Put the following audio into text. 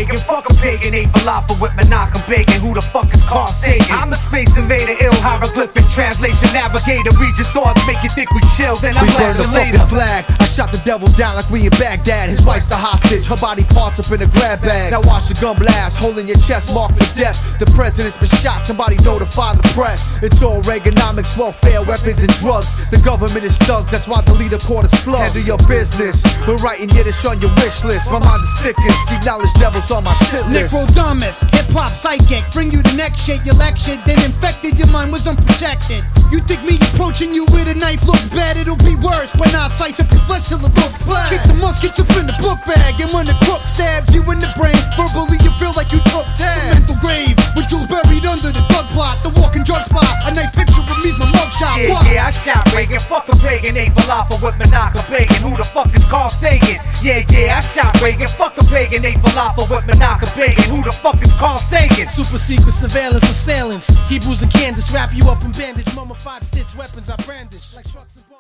Reagan, fuck a pagan, ate falafel with Menachem Begin. Who the fuck is Carl Sagan? I'm the space invader, ill hieroglyphic translation navigator. Read your thoughts, make you think we chill, then I'm blasting later. Flag. I shot the devil down like we in Baghdad. His wife's the hostage, her body parts up in a grab bag. Now watch the gun blast, holding your chest marked for death. The president's been shot, somebody notify the press. It's all Reaganomics, welfare, weapons and drugs. The government is thugs, that's why the leader caught a slug. Handle your business, we're writing Yiddish on your wish list. My mind is sickened, Steve Knowledge devils on my shit list. Necrodamus, hip-hop psychic, bring you the next shit, you lectured, then infected, your mind was unprotected. You think me approaching you with a knife looks bad, it'll be worse when I slice up your flesh till it looks black. Keep the muskets up in the book bag, and when the crook stabs you in the brain, verbally you feel like you took tab. Mental grave, with jewels buried under the drug plot, the walking drug spot, a nice picture of me's my mugshot. Yeah, I shot Reagan, fuck a pagan, ate falafel with Menachem Begin. Who the fuck is Carl Sagan? Yeah, I shot Reagan, fuck a pagan, ate falafel with Menachem Begin. Who the fuck is Carl Sagan? Super secret surveillance assailants, Hebrews and Kansas wrap you up in bandage, mummified stitch weapons I brandish like trucks and